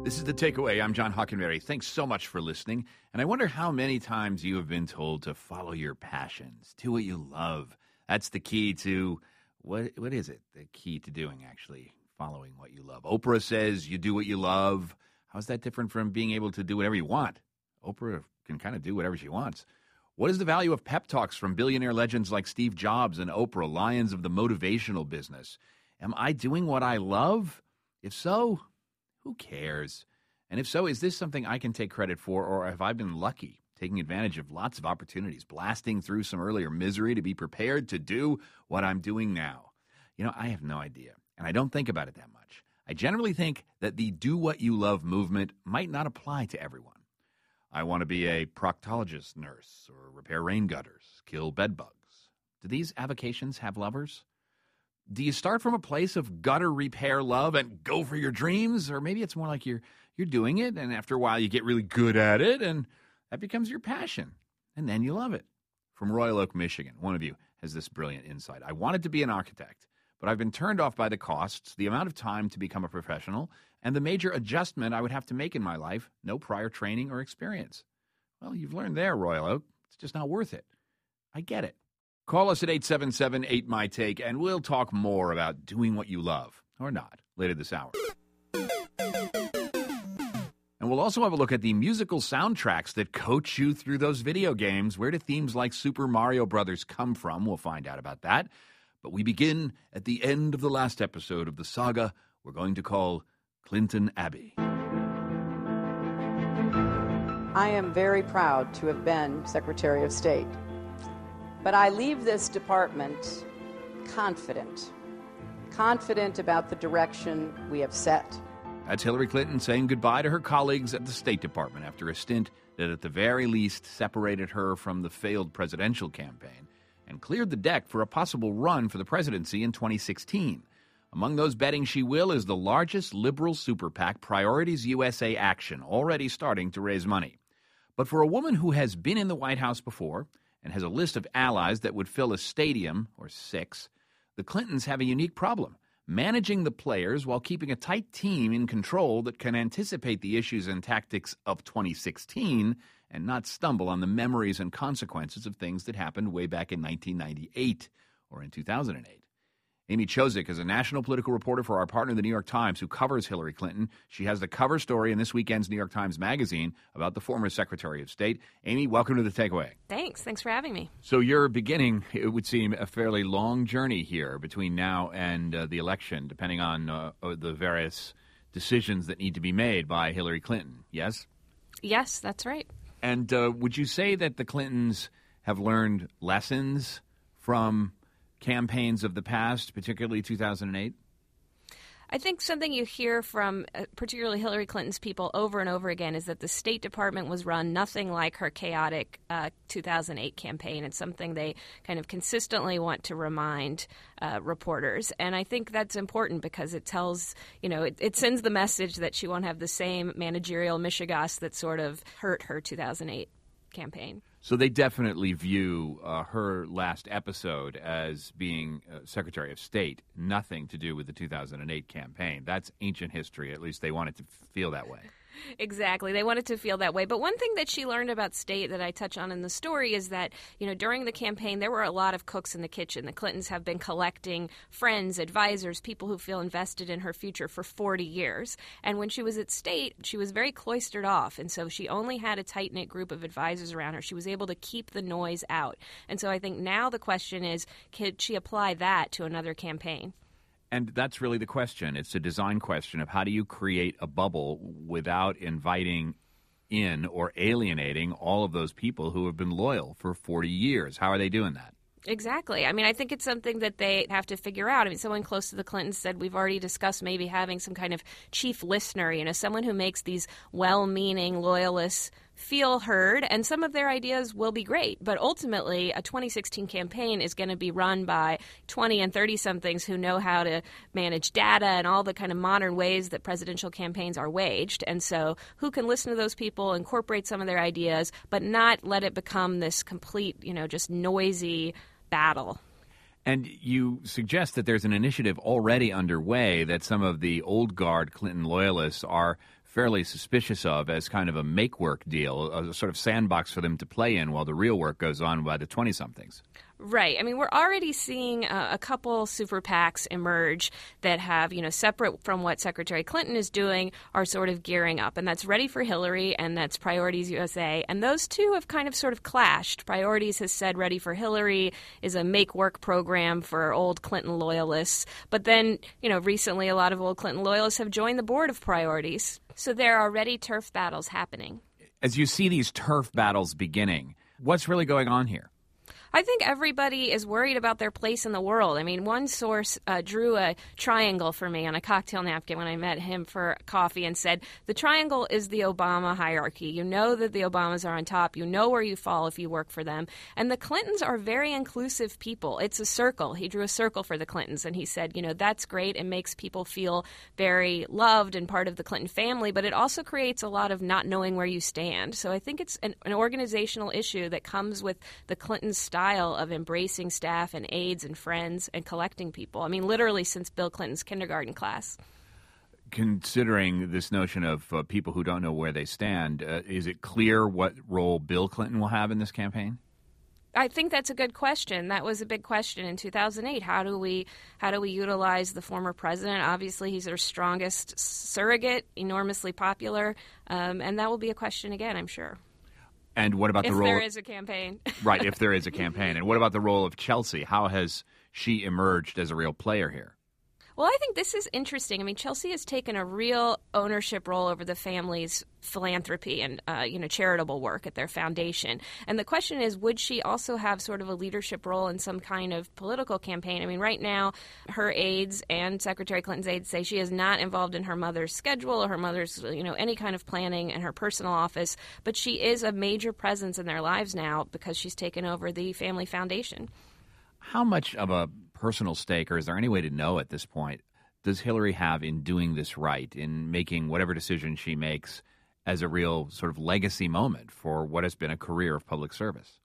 This is The Takeaway. I'm John Hockenberry. Thanks so much for listening. And I wonder how many times you have been told to follow your passions, do what you love. That's the key to, what is it? The key to doing, actually, following what you love. Oprah says you do what you love. How's that different from being able to do whatever you want? Oprah can kind of do whatever she wants. What is the value of pep talks from billionaire legends like Steve Jobs and Oprah, lions of the motivational business? Am I doing what I love? If so, who cares? And if so, is this something I can take credit for, or have I been lucky, taking advantage of lots of opportunities, blasting through some earlier misery to be prepared to do what I'm doing now? I have no idea, and I don't think about it that much. I generally think that the do what you love movement might not apply to everyone. I want to be a proctologist nurse or repair rain gutters, kill bed bugs. Do these avocations have lovers? Do you start from a place of gutter repair love and go for your dreams? Or maybe it's more like you're doing it, and after a while you get really good at it, and that becomes your passion, and then you love it. From Royal Oak, Michigan, one of you has this brilliant insight. I wanted to be an architect, but I've been turned off by the costs, the amount of time to become a professional, and the major adjustment I would have to make in my life, no prior training or experience. Well, you've learned there, Royal Oak. It's just not worth it. I get it. Call us at 877-8MY-TAKE, and we'll talk more about doing what you love, or not, later this hour. And we'll also have a look at the musical soundtracks that coach you through those video games. Where do themes like Super Mario Brothers come from? We'll find out about that. But we begin at the end of the last episode of the saga we're going to call Clinton Abbey. I am very proud to have been Secretary of State. But I leave this department confident about the direction we have set. That's Hillary Clinton saying goodbye to her colleagues at the State Department after a stint that at the very least separated her from the failed presidential campaign and cleared the deck for a possible run for the presidency in 2016. Among those betting she will is the largest liberal super PAC, Priorities USA Action, already starting to raise money. But for a woman who has been in the White House before and has a list of allies that would fill a stadium, or 6, the Clintons have a unique problem, managing the players while keeping a tight team in control that can anticipate the issues and tactics of 2016 and not stumble on the memories and consequences of things that happened way back in 1998 or in 2008. Amy Chozick is a national political reporter for our partner, the New York Times, who covers Hillary Clinton. She has the cover story in this weekend's New York Times Magazine about the former Secretary of State. Amy, welcome to The Takeaway. Thanks for having me. So you're beginning, it would seem, a fairly long journey here between now and the election, depending on the various decisions that need to be made by Hillary Clinton, yes? Yes, that's right. And would you say that the Clintons have learned lessons from campaigns of the past, particularly 2008? I think something you hear from particularly Hillary Clinton's people over and over again is that the State Department was run nothing like her chaotic 2008 campaign. It's something they kind of consistently want to remind reporters. And I think that's important because it tells, it sends the message that she won't have the same managerial mishigas that sort of hurt her 2008 campaign. So they definitely view her last episode as being Secretary of State, nothing to do with the 2008 campaign. That's ancient history. At least they want it to feel that way. Exactly. They wanted to feel that way. But one thing that she learned about State that I touch on in the story is that, during the campaign, there were a lot of cooks in the kitchen. The Clintons have been collecting friends, advisors, people who feel invested in her future for 40 years. And when she was at State, she was very cloistered off. And so she only had a tight-knit group of advisors around her. She was able to keep the noise out. And so I think now the question is, could she apply that to another campaign? And that's really the question. It's a design question of how do you create a bubble without inviting in or alienating all of those people who have been loyal for 40 years. How are they doing that? Exactly. I mean, I think it's something that they have to figure out. I mean, someone close to the Clintons said we've already discussed maybe having some kind of chief listener, someone who makes these well-meaning loyalists feel heard, and some of their ideas will be great. But ultimately, a 2016 campaign is going to be run by 20 and 30-somethings who know how to manage data and all the kind of modern ways that presidential campaigns are waged. And so who can listen to those people, incorporate some of their ideas, but not let it become this complete, just noisy battle. And you suggest that there's an initiative already underway that some of the old guard Clinton loyalists are fairly suspicious of as kind of a make-work deal, a sort of sandbox for them to play in while the real work goes on by the 20-somethings. Right. I mean, we're already seeing a couple super PACs emerge that have, separate from what Secretary Clinton is doing, are sort of gearing up. And that's Ready for Hillary and that's Priorities USA. And those two have kind of sort of clashed. Priorities has said Ready for Hillary is a make-work program for old Clinton loyalists. But then, recently a lot of old Clinton loyalists have joined the board of Priorities. So there are already turf battles happening. As you see these turf battles beginning, what's really going on here? I think everybody is worried about their place in the world. I mean, one source drew a triangle for me on a cocktail napkin when I met him for coffee and said, the triangle is the Obama hierarchy. You know that the Obamas are on top. You know where you fall if you work for them. And the Clintons are very inclusive people. It's a circle. He drew a circle for the Clintons, and he said, that's great. It makes people feel very loved and part of the Clinton family, but it also creates a lot of not knowing where you stand. So I think it's an organizational issue that comes with the Clintons' style of embracing staff and aides and friends and collecting people. I mean, literally since Bill Clinton's kindergarten class. Considering this notion of people who don't know where they stand, is it clear what role Bill Clinton will have in this campaign? I think that's a good question. That was a big question in 2008. How do we utilize the former president? Obviously, he's our strongest surrogate, enormously popular, and that will be a question again, I'm sure. And what about the role? If there is a campaign. Right, if there is a campaign. And what about the role of Chelsea? How has she emerged as a real player here? Well, I think this is interesting. I mean, Chelsea has taken a real ownership role over the family's philanthropy and, charitable work at their foundation. And the question is, would she also have sort of a leadership role in some kind of political campaign? I mean, right now, her aides and Secretary Clinton's aides say she is not involved in her mother's schedule or her mother's, any kind of planning in her personal office. But she is a major presence in their lives now because she's taken over the family foundation. How much of a personal stake, or is there any way to know at this point, does Hillary have in doing this right, in making whatever decision she makes as a real sort of legacy moment for what has been a career of public service?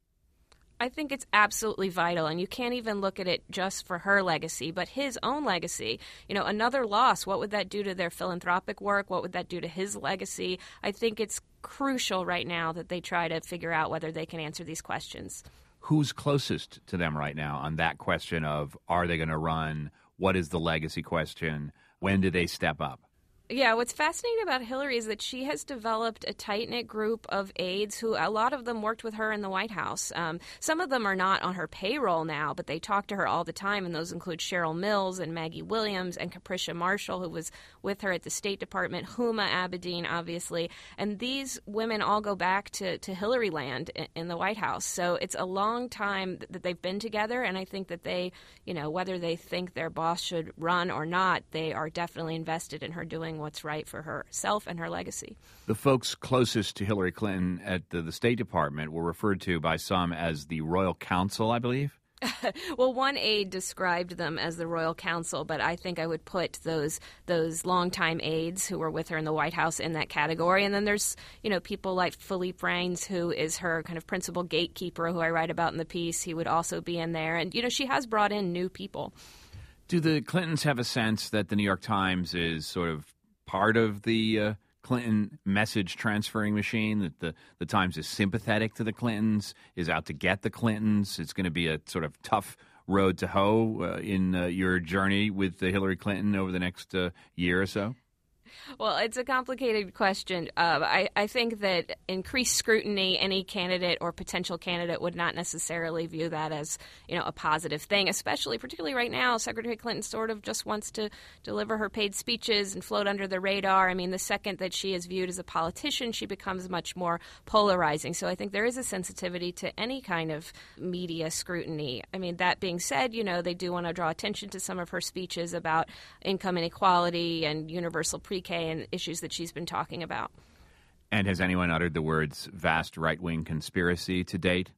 I think it's absolutely vital, and you can't even look at it just for her legacy, but his own legacy. Another loss, what would that do to their philanthropic work? What would that do to his legacy? I think it's crucial right now that they try to figure out whether they can answer these questions. Who's closest to them right now on that question of, are they going to run? What is the legacy question? When do they step up? Yeah, what's fascinating about Hillary is that she has developed a tight-knit group of aides who, a lot of them worked with her in the White House. Some of them are not on her payroll now, but they talk to her all the time, and those include Cheryl Mills and Maggie Williams and Capricia Marshall, who was with her at the State Department, Huma Abedin, obviously. And these women all go back to Hillary land in the White House. So it's a long time that they've been together, and I think that they, whether they think their boss should run or not, they are definitely invested in her doing what's right for herself and her legacy. The folks closest to Hillary Clinton at the State Department were referred to by some as the Royal Council, I believe. Well, one aide described them as the Royal Council, but I think I would put those longtime aides who were with her in the White House in that category. And then there's, people like Philippe Reines, who is her kind of principal gatekeeper, who I write about in the piece. He would also be in there. And, she has brought in new people. Do the Clintons have a sense that the New York Times is sort of part of the Clinton message transferring machine, that the Times is sympathetic to the Clintons, is out to get the Clintons? It's going to be a sort of tough road to hoe in your journey with Hillary Clinton over the next year or so? Well, it's a complicated question. I think that increased scrutiny, any candidate or potential candidate would not necessarily view that as, a positive thing, particularly right now. Secretary Clinton sort of just wants to deliver her paid speeches and float under the radar. I mean, the second that she is viewed as a politician, she becomes much more polarizing. So I think there is a sensitivity to any kind of media scrutiny. I mean, that being said, they do want to draw attention to some of her speeches about income inequality and universal pre-K and issues that she's been talking about. And has anyone uttered the words vast right-wing conspiracy to date?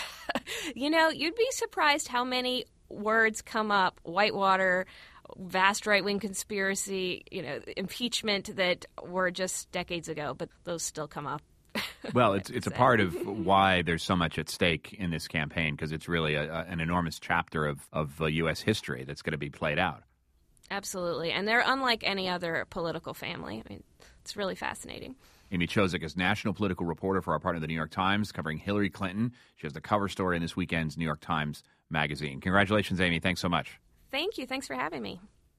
You'd be surprised how many words come up. Whitewater, vast right-wing conspiracy, impeachment, that were just decades ago, but those still come up. Well, it's a part of why there's so much at stake in this campaign, because it's really an enormous chapter of U.S. history that's going to be played out. Absolutely. And they're unlike any other political family. I mean, It's really fascinating. Amy Chozick is national political reporter for our partner, the New York Times, covering Hillary Clinton. She has the cover story in this weekend's New York Times Magazine. Congratulations, Amy. Thanks so much. Thank you. Thanks for having me.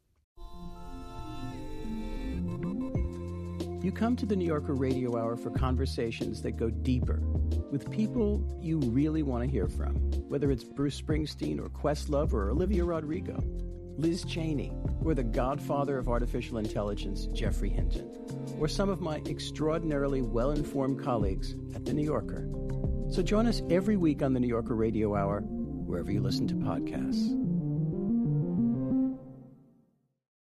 You come to the New Yorker Radio Hour for conversations that go deeper with people you really want to hear from, whether it's Bruce Springsteen or Questlove or Olivia Rodrigo, Liz Cheney, or the godfather of artificial intelligence, Jeffrey Hinton, or some of my extraordinarily well-informed colleagues at The New Yorker. So join us every week on the New Yorker Radio Hour, wherever you listen to podcasts.